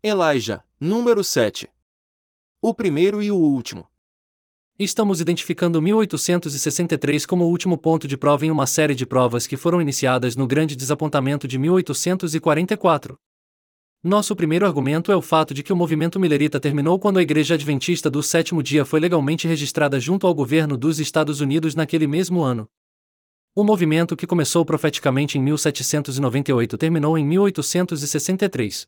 Elijah, número 7. O primeiro e o último. Estamos identificando 1863 como o último ponto de prova em uma série de provas que foram iniciadas no Grande Desapontamento de 1844. Nosso primeiro argumento é o fato de que o movimento milerita terminou quando a Igreja Adventista do Sétimo Dia foi legalmente registrada junto ao governo dos Estados Unidos naquele mesmo ano. O movimento, que começou profeticamente em 1798, terminou em 1863.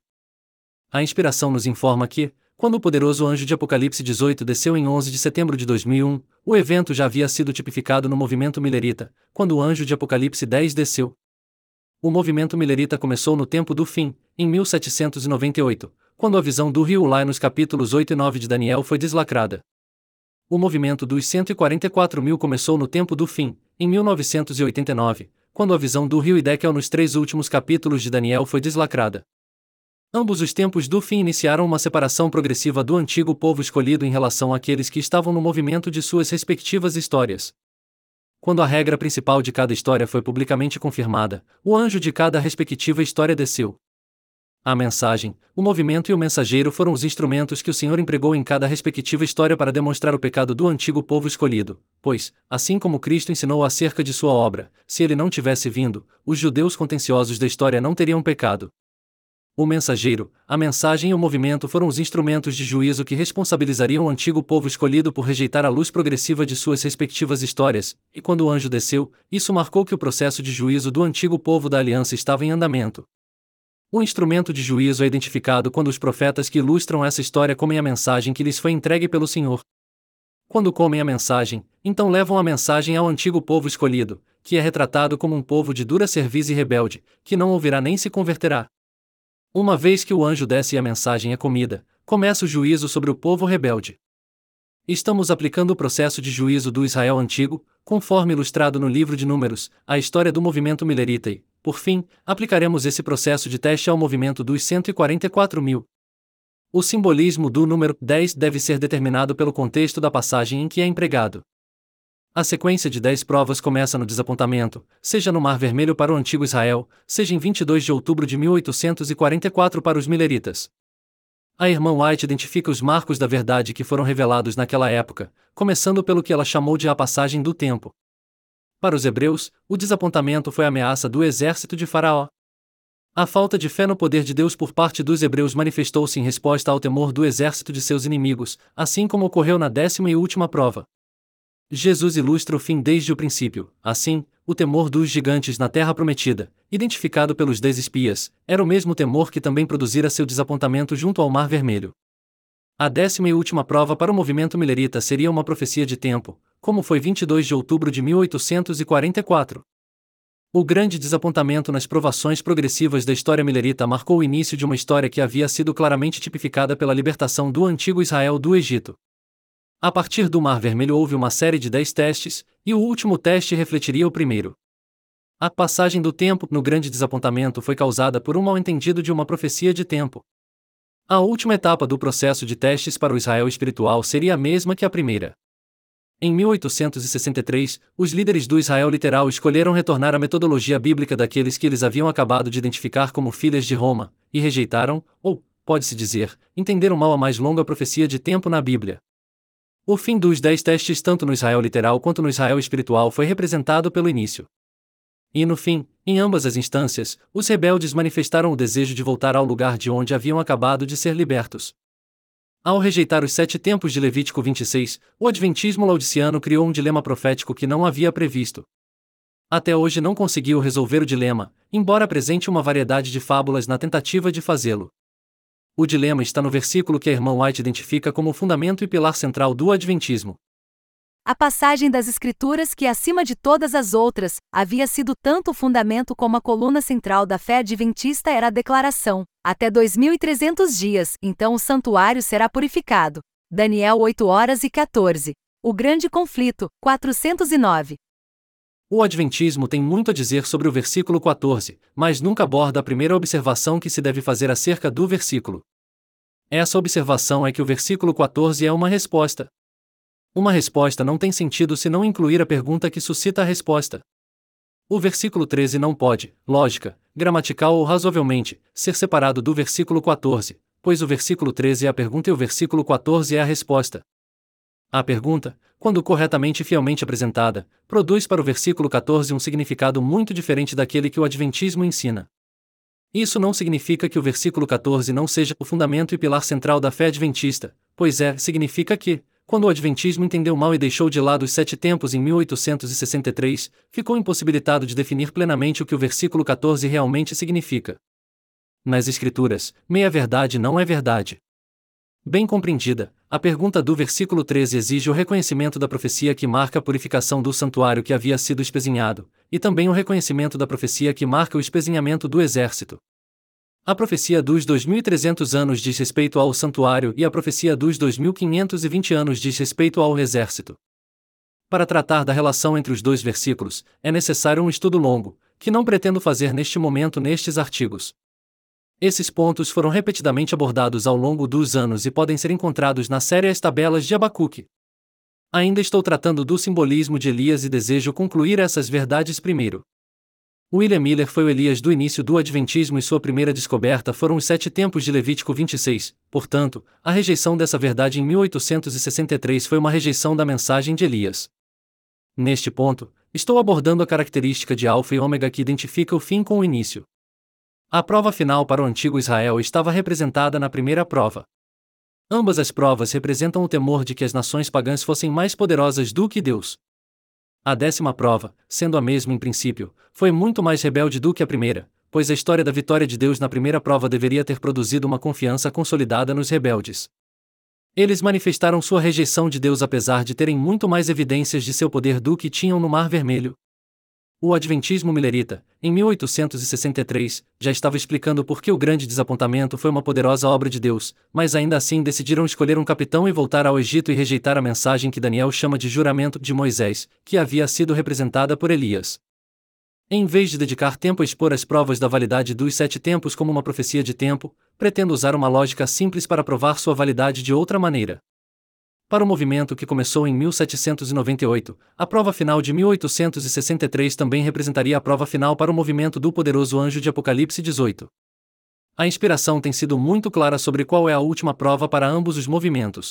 A inspiração nos informa que, quando o poderoso anjo de Apocalipse 18 desceu em 11 de setembro de 2001, o evento já havia sido tipificado no movimento milerita, quando o anjo de Apocalipse 10 desceu. O movimento milerita começou no tempo do fim, em 1798, quando a visão do rio Ulai nos capítulos 8 e 9 de Daniel foi deslacrada. O movimento dos 144.000 começou no tempo do fim, em 1989, quando a visão do rio Edequiel nos 3 últimos capítulos de Daniel foi deslacrada. Ambos os tempos do fim iniciaram uma separação progressiva do antigo povo escolhido em relação àqueles que estavam no movimento de suas respectivas histórias. Quando a regra principal de cada história foi publicamente confirmada, o anjo de cada respectiva história desceu. A mensagem, o movimento e o mensageiro foram os instrumentos que o Senhor empregou em cada respectiva história para demonstrar o pecado do antigo povo escolhido, pois, assim como Cristo ensinou acerca de sua obra, se ele não tivesse vindo, os judeus contenciosos da história não teriam pecado. O mensageiro, a mensagem e o movimento foram os instrumentos de juízo que responsabilizariam o antigo povo escolhido por rejeitar a luz progressiva de suas respectivas histórias, e quando o anjo desceu, isso marcou que o processo de juízo do antigo povo da aliança estava em andamento. O instrumento de juízo é identificado quando os profetas que ilustram essa história comem a mensagem que lhes foi entregue pelo Senhor. Quando comem a mensagem, então levam a mensagem ao antigo povo escolhido, que é retratado como um povo de dura cerviz e rebelde, que não ouvirá nem se converterá. Uma vez que o anjo desce e a mensagem é comida, começa o juízo sobre o povo rebelde. Estamos aplicando o processo de juízo do Israel antigo, conforme ilustrado no livro de Números, à história do movimento milerita e, por fim, aplicaremos esse processo de teste ao movimento dos 144.000. O simbolismo do número 10 deve ser determinado pelo contexto da passagem em que é empregado. A sequência de 10 provas começa no desapontamento, seja no Mar Vermelho para o antigo Israel, seja em 22 de outubro de 1844 para os mileritas. A irmã White identifica os marcos da verdade que foram revelados naquela época, começando pelo que ela chamou de a passagem do tempo. Para os hebreus, o desapontamento foi a ameaça do exército de Faraó. A falta de fé no poder de Deus por parte dos hebreus manifestou-se em resposta ao temor do exército de seus inimigos, assim como ocorreu na 10ª e última prova. Jesus ilustra o fim desde o princípio. Assim, o temor dos gigantes na terra prometida, identificado pelos 10 espias, era o mesmo temor que também produzira seu desapontamento junto ao Mar Vermelho. A 10ª e última prova para o movimento milerita seria uma profecia de tempo, como foi 22 de outubro de 1844. O grande desapontamento nas provações progressivas da história milerita marcou o início de uma história que havia sido claramente tipificada pela libertação do antigo Israel do Egito. A partir do Mar Vermelho houve uma série de 10 testes, e o último teste refletiria o primeiro. A passagem do tempo no grande desapontamento foi causada por um mal-entendido de uma profecia de tempo. A última etapa do processo de testes para o Israel espiritual seria a mesma que a primeira. Em 1863, os líderes do Israel literal escolheram retornar à metodologia bíblica daqueles que eles haviam acabado de identificar como filhas de Roma, e rejeitaram, ou, pode-se dizer, entenderam mal a mais longa profecia de tempo na Bíblia. O fim dos 10 testes tanto no Israel literal quanto no Israel espiritual foi representado pelo início. E no fim, em ambas as instâncias, os rebeldes manifestaram o desejo de voltar ao lugar de onde haviam acabado de ser libertos. Ao rejeitar os 7 tempos de Levítico 26, o adventismo laodiceano criou um dilema profético que não havia previsto. Até hoje não conseguiu resolver o dilema, embora apresente uma variedade de fábulas na tentativa de fazê-lo. O dilema está no versículo que a irmã White identifica como o fundamento e pilar central do adventismo. A passagem das Escrituras que, acima de todas as outras, havia sido tanto o fundamento como a coluna central da fé adventista era a declaração: até 2300 dias, então o santuário será purificado. Daniel 8:14. O grande conflito, 409. O adventismo tem muito a dizer sobre o versículo 14, mas nunca aborda a primeira observação que se deve fazer acerca do versículo. Essa observação é que o versículo 14 é uma resposta. Uma resposta não tem sentido se não incluir a pergunta que suscita a resposta. O versículo 13 não pode, lógica, gramatical ou razoavelmente, ser separado do versículo 14, pois o versículo 13 é a pergunta e o versículo 14 é a resposta. A pergunta, quando corretamente e fielmente apresentada, produz para o versículo 14 um significado muito diferente daquele que o Adventismo ensina. Isso não significa que o versículo 14 não seja o fundamento e pilar central da fé adventista, pois significa que, quando o Adventismo entendeu mal e deixou de lado os 7 tempos em 1863, ficou impossibilitado de definir plenamente o que o versículo 14 realmente significa. Nas Escrituras, meia-verdade não é verdade. Bem compreendida, a pergunta do versículo 13 exige o reconhecimento da profecia que marca a purificação do santuário que havia sido espezinhado, e também o reconhecimento da profecia que marca o espezinhamento do exército. A profecia dos 2300 anos diz respeito ao santuário e a profecia dos 2520 anos diz respeito ao exército. Para tratar da relação entre os dois versículos, é necessário um estudo longo, que não pretendo fazer neste momento nestes artigos. Esses pontos foram repetidamente abordados ao longo dos anos e podem ser encontrados na série As Tabelas de Abacuque. Ainda estou tratando do simbolismo de Elias e desejo concluir essas verdades primeiro. William Miller foi o Elias do início do Adventismo e sua primeira descoberta foram os 7 tempos de Levítico 26, portanto, a rejeição dessa verdade em 1863 foi uma rejeição da mensagem de Elias. Neste ponto, estou abordando a característica de Alfa e Ômega que identifica o fim com o início. A prova final para o antigo Israel estava representada na primeira prova. Ambas as provas representam o temor de que as nações pagãs fossem mais poderosas do que Deus. A 10ª prova, sendo a mesma em princípio, foi muito mais rebelde do que a primeira, pois a história da vitória de Deus na primeira prova deveria ter produzido uma confiança consolidada nos rebeldes. Eles manifestaram sua rejeição de Deus apesar de terem muito mais evidências de seu poder do que tinham no Mar Vermelho. O Adventismo Millerita, em 1863, já estava explicando por que o grande desapontamento foi uma poderosa obra de Deus, mas ainda assim decidiram escolher um capitão e voltar ao Egito e rejeitar a mensagem que Daniel chama de juramento de Moisés, que havia sido representada por Elias. Em vez de dedicar tempo a expor as provas da validade dos 7 tempos como uma profecia de tempo, pretendo usar uma lógica simples para provar sua validade de outra maneira. Para o movimento que começou em 1798, a prova final de 1863 também representaria a prova final para o movimento do poderoso anjo de Apocalipse 18. A inspiração tem sido muito clara sobre qual é a última prova para ambos os movimentos.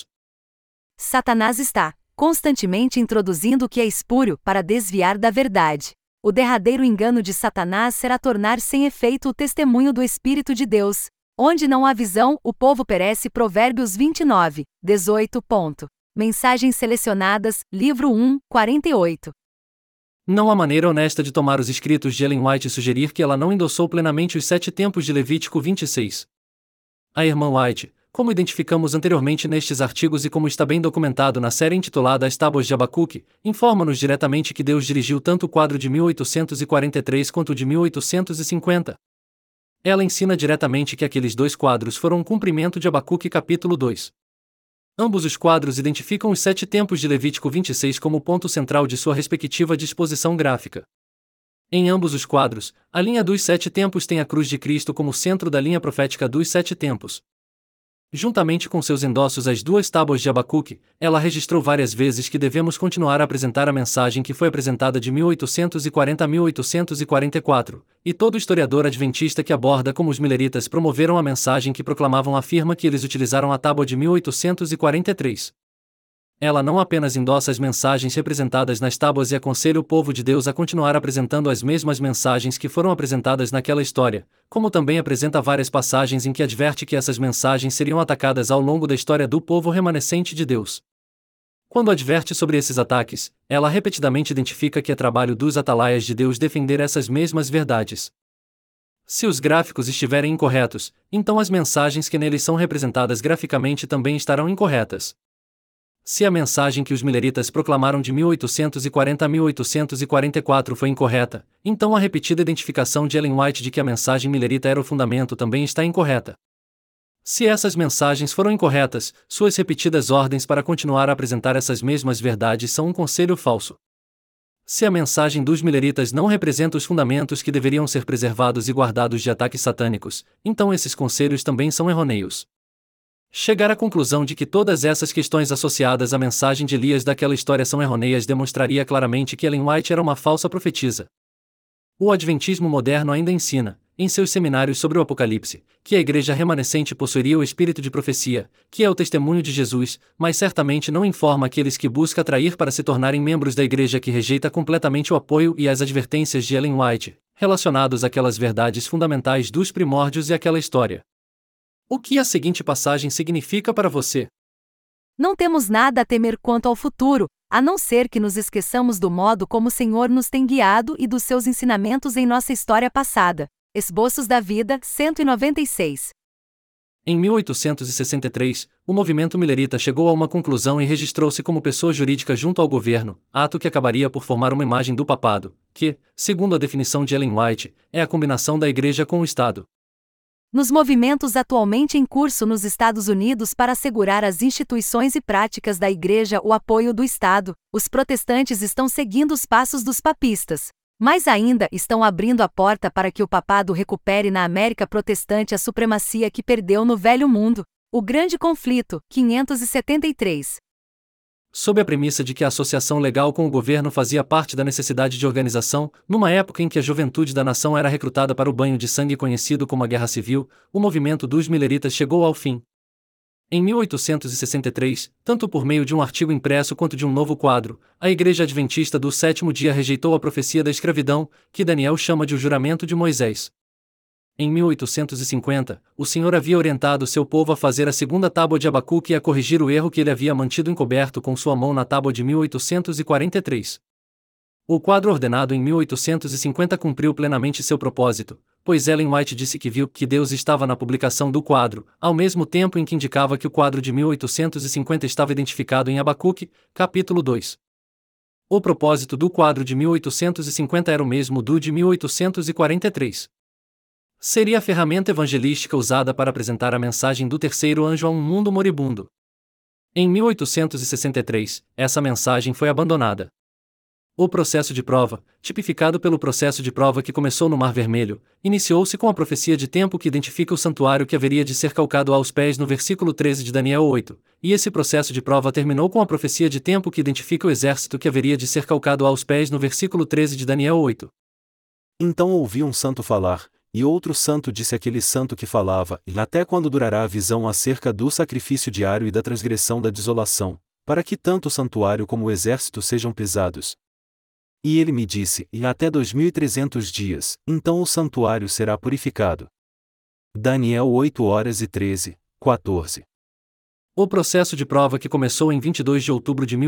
Satanás está constantemente introduzindo o que é espúrio para desviar da verdade. O derradeiro engano de Satanás será tornar sem efeito o testemunho do Espírito de Deus. Onde não há visão, o povo perece. Provérbios 29, 18. Mensagens selecionadas, livro 1, 48. Não há maneira honesta de tomar os escritos de Ellen White e sugerir que ela não endossou plenamente os 7 tempos de Levítico 26. A irmã White, como identificamos anteriormente nestes artigos e como está bem documentado na série intitulada As Tábuas de Abacuque, informa-nos diretamente que Deus dirigiu tanto o quadro de 1843 quanto o de 1850. Ela ensina diretamente que aqueles 2 quadros foram um cumprimento de Abacuque capítulo 2. Ambos os quadros identificam os 7 tempos de Levítico 26 como ponto central de sua respectiva disposição gráfica. Em ambos os quadros, a linha dos 7 tempos tem a cruz de Cristo como centro da linha profética dos 7 tempos. Juntamente com seus endossos às 2 tábuas de Abacuque, ela registrou várias vezes que devemos continuar a apresentar a mensagem que foi apresentada de 1840 a 1844, e todo historiador adventista que aborda como os milleritas promoveram a mensagem que proclamavam afirma que eles utilizaram a tábua de 1843. Ela não apenas endossa as mensagens representadas nas tábuas e aconselha o povo de Deus a continuar apresentando as mesmas mensagens que foram apresentadas naquela história, como também apresenta várias passagens em que adverte que essas mensagens seriam atacadas ao longo da história do povo remanescente de Deus. Quando adverte sobre esses ataques, ela repetidamente identifica que é trabalho dos atalaias de Deus defender essas mesmas verdades. Se os gráficos estiverem incorretos, então as mensagens que neles são representadas graficamente também estarão incorretas. Se a mensagem que os milleritas proclamaram de 1840 a 1844 foi incorreta, então a repetida identificação de Ellen White de que a mensagem millerita era o fundamento também está incorreta. Se essas mensagens foram incorretas, suas repetidas ordens para continuar a apresentar essas mesmas verdades são um conselho falso. Se a mensagem dos milleritas não representa os fundamentos que deveriam ser preservados e guardados de ataques satânicos, então esses conselhos também são errôneos. Chegar à conclusão de que todas essas questões associadas à mensagem de Elias daquela história são errôneas demonstraria claramente que Ellen White era uma falsa profetisa. O Adventismo moderno ainda ensina, em seus seminários sobre o Apocalipse, que a igreja remanescente possuiria o espírito de profecia, que é o testemunho de Jesus, mas certamente não informa aqueles que busca atrair para se tornarem membros da igreja que rejeita completamente o apoio e as advertências de Ellen White, relacionados àquelas verdades fundamentais dos primórdios e àquela história. O que a seguinte passagem significa para você? Não temos nada a temer quanto ao futuro, a não ser que nos esqueçamos do modo como o Senhor nos tem guiado e dos seus ensinamentos em nossa história passada. Esboços da Vida, 196. Em 1863, o movimento millerita chegou a uma conclusão e registrou-se como pessoa jurídica junto ao governo, ato que acabaria por formar uma imagem do papado, que, segundo a definição de Ellen White, é a combinação da Igreja com o Estado. Nos movimentos atualmente em curso nos Estados Unidos para assegurar às instituições e práticas da Igreja o apoio do Estado, os protestantes estão seguindo os passos dos papistas. Mais ainda, estão abrindo a porta para que o papado recupere na América protestante a supremacia que perdeu no Velho Mundo. O Grande Conflito, 573. Sob a premissa de que a associação legal com o governo fazia parte da necessidade de organização, numa época em que a juventude da nação era recrutada para o banho de sangue conhecido como a Guerra Civil, o movimento dos milleritas chegou ao fim. Em 1863, tanto por meio de um artigo impresso quanto de um novo quadro, a Igreja Adventista do Sétimo Dia rejeitou a profecia da escravidão, que Daniel chama de o juramento de Moisés. Em 1850, o Senhor havia orientado seu povo a fazer a segunda tábua de Abacuque e a corrigir o erro que ele havia mantido encoberto com sua mão na tábua de 1843. O quadro ordenado em 1850 cumpriu plenamente seu propósito, pois Ellen White disse que viu que Deus estava na publicação do quadro, ao mesmo tempo em que indicava que o quadro de 1850 estava identificado em Abacuque, capítulo 2. O propósito do quadro de 1850 era o mesmo do de 1843. Seria a ferramenta evangelística usada para apresentar a mensagem do terceiro anjo a um mundo moribundo. Em 1863, essa mensagem foi abandonada. O processo de prova, tipificado pelo processo de prova que começou no Mar Vermelho, iniciou-se com a profecia de tempo que identifica o santuário que haveria de ser calcado aos pés no versículo 13 de Daniel 8, e esse processo de prova terminou com a profecia de tempo que identifica o exército que haveria de ser calcado aos pés no versículo 13 de Daniel 8. Então ouvi um santo falar, e outro santo disse àquele santo que falava, e até quando durará a visão acerca do sacrifício diário e da transgressão da desolação, para que tanto o santuário como o exército sejam pesados? E ele me disse, e até 2300 dias, então o santuário será purificado. Daniel 8:13, 14. O processo de prova que começou em 22 de outubro de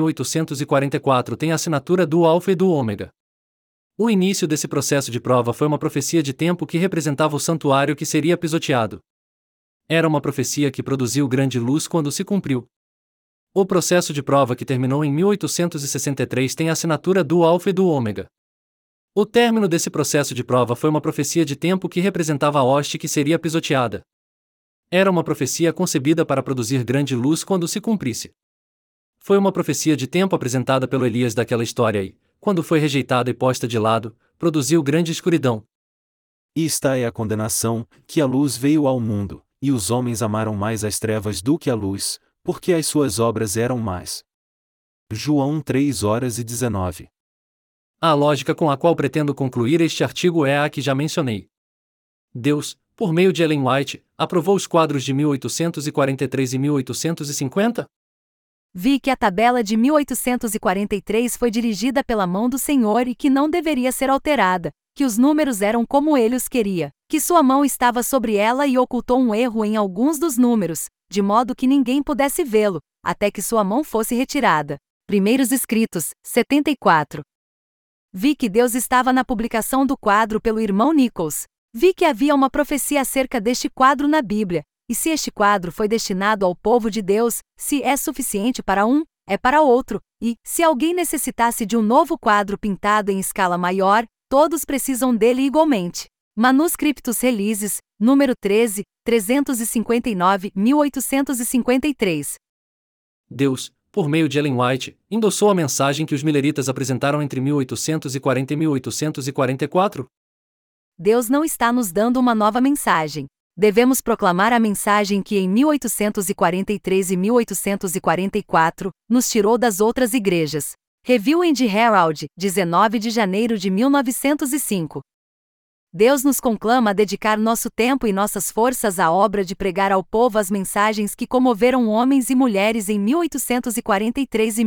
1844 tem a assinatura do Alfa e do Ômega. O início desse processo de prova foi uma profecia de tempo que representava o santuário que seria pisoteado. Era uma profecia que produziu grande luz quando se cumpriu. O processo de prova que terminou em 1863 tem a assinatura do Alfa e do Ômega. O término desse processo de prova foi uma profecia de tempo que representava a hoste que seria pisoteada. Era uma profecia concebida para produzir grande luz quando se cumprisse. Foi uma profecia de tempo apresentada pelo Elias daquela história e, quando foi rejeitada e posta de lado, produziu grande escuridão. E esta é a condenação, que a luz veio ao mundo, e os homens amaram mais as trevas do que a luz, porque as suas obras eram más. João 3:19. A lógica com a qual pretendo concluir este artigo é a que já mencionei. Deus, por meio de Ellen White, aprovou os quadros de 1843 e 1850? Vi que a tabela de 1843 foi dirigida pela mão do Senhor e que não deveria ser alterada, que os números eram como ele os queria, que sua mão estava sobre ela e ocultou um erro em alguns dos números, de modo que ninguém pudesse vê-lo, até que sua mão fosse retirada. Primeiros Escritos, 74. Vi que Deus estava na publicação do quadro pelo irmão Nichols. Vi que havia uma profecia acerca deste quadro na Bíblia, e se este quadro foi destinado ao povo de Deus, se é suficiente para um, é para outro, e, se alguém necessitasse de um novo quadro pintado em escala maior, todos precisam dele igualmente. Manuscriptus Releases, número 13, 359, 1853. Deus, por meio de Ellen White, endossou a mensagem que os milleritas apresentaram entre 1840 e 1844? Deus não está nos dando uma nova mensagem. Devemos proclamar a mensagem que em 1843 e 1844 nos tirou das outras igrejas. Review and Herald, 19 de janeiro de 1905. Deus nos conclama a dedicar nosso tempo e nossas forças à obra de pregar ao povo as mensagens que comoveram homens e mulheres em 1843 e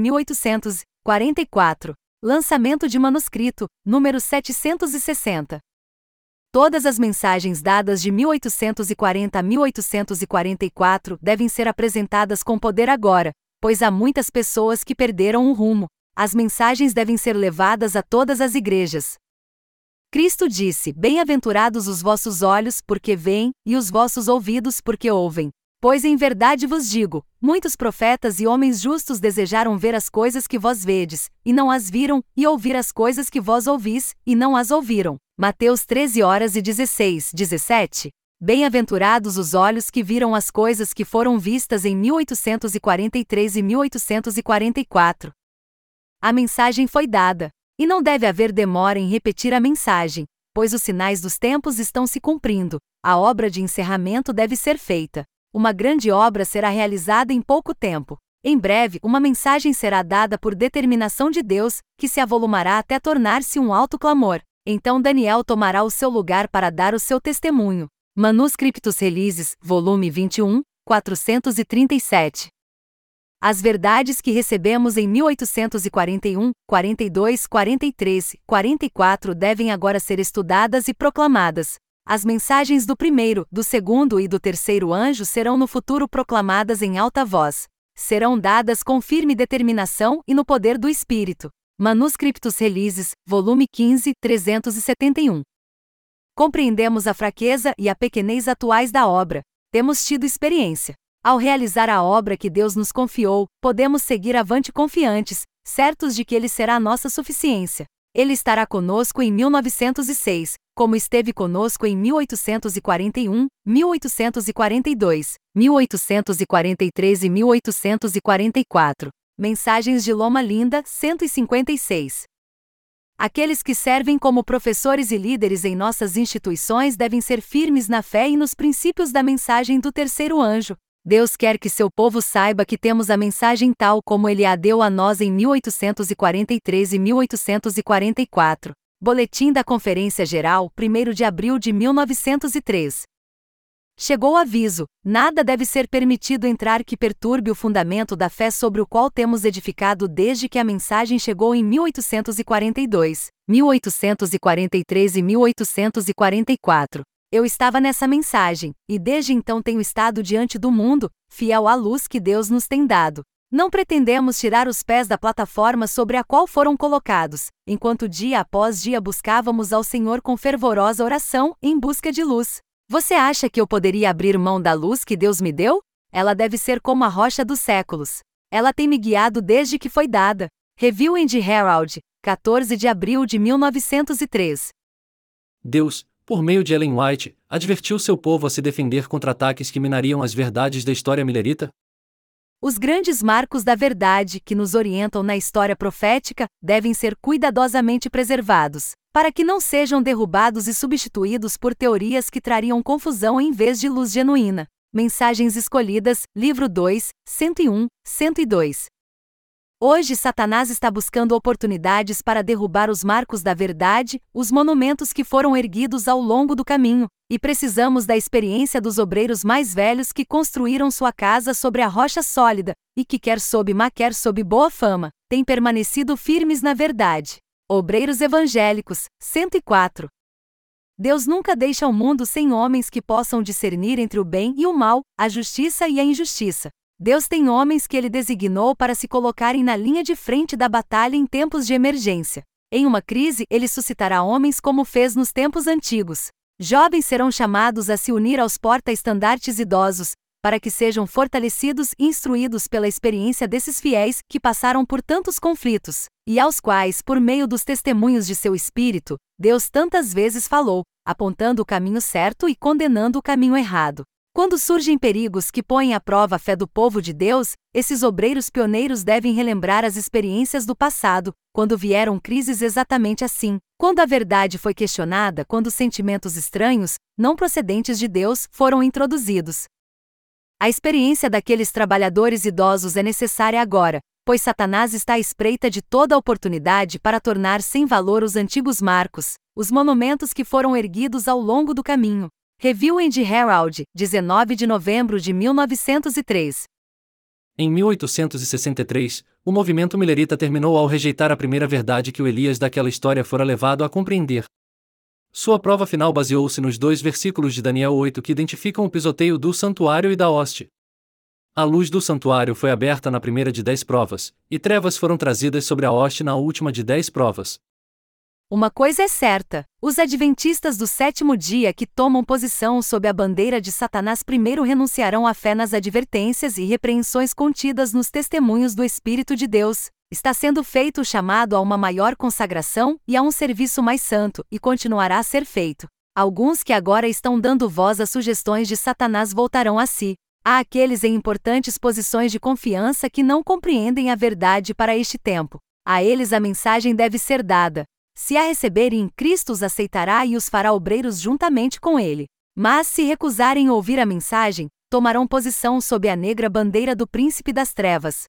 1844. Lançamento de manuscrito, número 760. Todas as mensagens dadas de 1840 a 1844 devem ser apresentadas com poder agora, pois há muitas pessoas que perderam o rumo. As mensagens devem ser levadas a todas as igrejas. Cristo disse: Bem-aventurados os vossos olhos, porque veem, e os vossos ouvidos, porque ouvem. Pois em verdade vos digo, muitos profetas e homens justos desejaram ver as coisas que vós vedes, e não as viram, e ouvir as coisas que vós ouvis, e não as ouviram. Mateus 13:16, 17. Bem-aventurados os olhos que viram as coisas que foram vistas em 1843 e 1844. A mensagem foi dada. E não deve haver demora em repetir a mensagem, pois os sinais dos tempos estão se cumprindo. A obra de encerramento deve ser feita. Uma grande obra será realizada em pouco tempo. Em breve, uma mensagem será dada por determinação de Deus, que se avolumará até tornar-se um alto clamor. Então Daniel tomará o seu lugar para dar o seu testemunho. Manuscriptus Releases, volume 21, 437. As verdades que recebemos em 1841, 42, 43, 44 devem agora ser estudadas e proclamadas. As mensagens do primeiro, do segundo e do terceiro anjo serão no futuro proclamadas em alta voz. Serão dadas com firme determinação e no poder do Espírito. Manuscriptus Releases, volume 15, 371. Compreendemos a fraqueza e a pequenez atuais da obra. Temos tido experiência. Ao realizar a obra que Deus nos confiou, podemos seguir avante confiantes, certos de que Ele será a nossa suficiência. Ele estará conosco em 1906, como esteve conosco em 1841, 1842, 1843 e 1844. Mensagens de Loma Linda, 156. Aqueles que servem como professores e líderes em nossas instituições devem ser firmes na fé e nos princípios da mensagem do terceiro anjo. Deus quer que seu povo saiba que temos a mensagem tal como Ele a deu a nós em 1843 e 1844. Boletim da Conferência Geral, 1º de abril de 1903. Chegou o aviso: nada deve ser permitido entrar que perturbe o fundamento da fé sobre o qual temos edificado desde que a mensagem chegou em 1842, 1843 e 1844. Eu estava nessa mensagem, e desde então tenho estado diante do mundo, fiel à luz que Deus nos tem dado. Não pretendemos tirar os pés da plataforma sobre a qual foram colocados, enquanto dia após dia buscávamos ao Senhor com fervorosa oração, em busca de luz. Você acha que eu poderia abrir mão da luz que Deus me deu? Ela deve ser como a rocha dos séculos. Ela tem me guiado desde que foi dada. Review and Herald, 14 de abril de 1903. Deus, por meio de Ellen White, advertiu seu povo a se defender contra ataques que minariam as verdades da história millerita? Os grandes marcos da verdade que nos orientam na história profética devem ser cuidadosamente preservados, para que não sejam derrubados e substituídos por teorias que trariam confusão em vez de luz genuína. Mensagens Escolhidas, livro 2, 101, 102. Hoje Satanás está buscando oportunidades para derrubar os marcos da verdade, os monumentos que foram erguidos ao longo do caminho, e precisamos da experiência dos obreiros mais velhos que construíram sua casa sobre a rocha sólida, e que quer sob má quer sob boa fama, têm permanecido firmes na verdade. Obreiros Evangélicos, 104. Deus nunca deixa o mundo sem homens que possam discernir entre o bem e o mal, a justiça e a injustiça. Deus tem homens que Ele designou para se colocarem na linha de frente da batalha em tempos de emergência. Em uma crise, Ele suscitará homens como fez nos tempos antigos. Jovens serão chamados a se unir aos porta-estandartes idosos, para que sejam fortalecidos e instruídos pela experiência desses fiéis que passaram por tantos conflitos, e aos quais, por meio dos testemunhos de seu Espírito, Deus tantas vezes falou, apontando o caminho certo e condenando o caminho errado. Quando surgem perigos que põem à prova a fé do povo de Deus, esses obreiros pioneiros devem relembrar as experiências do passado, quando vieram crises exatamente assim, quando a verdade foi questionada, quando sentimentos estranhos, não procedentes de Deus, foram introduzidos. A experiência daqueles trabalhadores idosos é necessária agora, pois Satanás está à espreita de toda a oportunidade para tornar sem valor os antigos marcos, os monumentos que foram erguidos ao longo do caminho. Review and Herald, 19 de novembro de 1903. Em 1863, o movimento millerita terminou ao rejeitar a primeira verdade que o Elias daquela história fora levado a compreender. Sua prova final baseou-se nos 2 versículos de Daniel 8 que identificam o pisoteio do santuário e da hoste. A luz do santuário foi aberta na primeira de 10 provas, e trevas foram trazidas sobre a hoste na última de 10 provas. Uma coisa é certa: os adventistas do 7º dia que tomam posição sob a bandeira de Satanás primeiro renunciarão à fé nas advertências e repreensões contidas nos testemunhos do Espírito de Deus. Está sendo feito o chamado a uma maior consagração e a um serviço mais santo, e continuará a ser feito. Alguns que agora estão dando voz às sugestões de Satanás voltarão a si. Há aqueles em importantes posições de confiança que não compreendem a verdade para este tempo. A eles a mensagem deve ser dada. Se a receberem, Cristo os aceitará e os fará obreiros juntamente com ele. Mas se recusarem ouvir a mensagem, tomarão posição sob a negra bandeira do príncipe das trevas.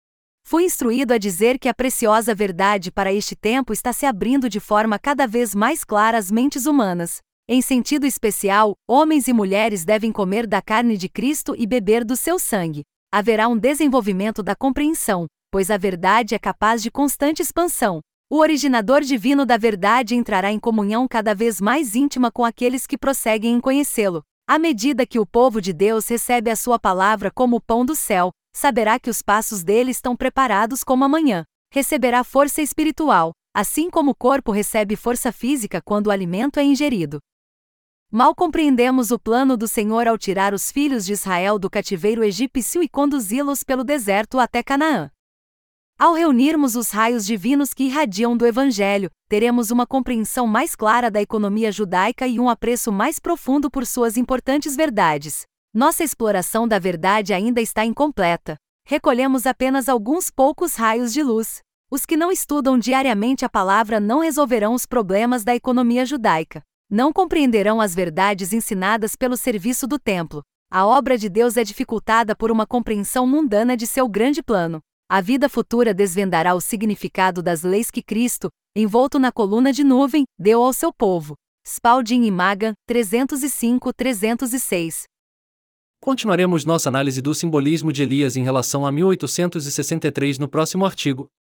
Fui instruído a dizer que a preciosa verdade para este tempo está se abrindo de forma cada vez mais clara às mentes humanas. Em sentido especial, homens e mulheres devem comer da carne de Cristo e beber do seu sangue. Haverá um desenvolvimento da compreensão, pois a verdade é capaz de constante expansão. O originador divino da verdade entrará em comunhão cada vez mais íntima com aqueles que prosseguem em conhecê-lo. À medida que o povo de Deus recebe a sua palavra como o pão do céu, saberá que os passos dele estão preparados como a manhã. Receberá força espiritual, assim como o corpo recebe força física quando o alimento é ingerido. Mal compreendemos o plano do Senhor ao tirar os filhos de Israel do cativeiro egípcio e conduzi-los pelo deserto até Canaã. Ao reunirmos os raios divinos que irradiam do Evangelho, teremos uma compreensão mais clara da economia judaica e um apreço mais profundo por suas importantes verdades. Nossa exploração da verdade ainda está incompleta. Recolhemos apenas alguns poucos raios de luz. Os que não estudam diariamente a palavra não resolverão os problemas da economia judaica. Não compreenderão as verdades ensinadas pelo serviço do templo. A obra de Deus é dificultada por uma compreensão mundana de seu grande plano. A vida futura desvendará o significado das leis que Cristo, envolto na coluna de nuvem, deu ao seu povo. Spalding e Magan, 305-306. Continuaremos nossa análise do simbolismo de Elias em relação a 1863 no próximo artigo.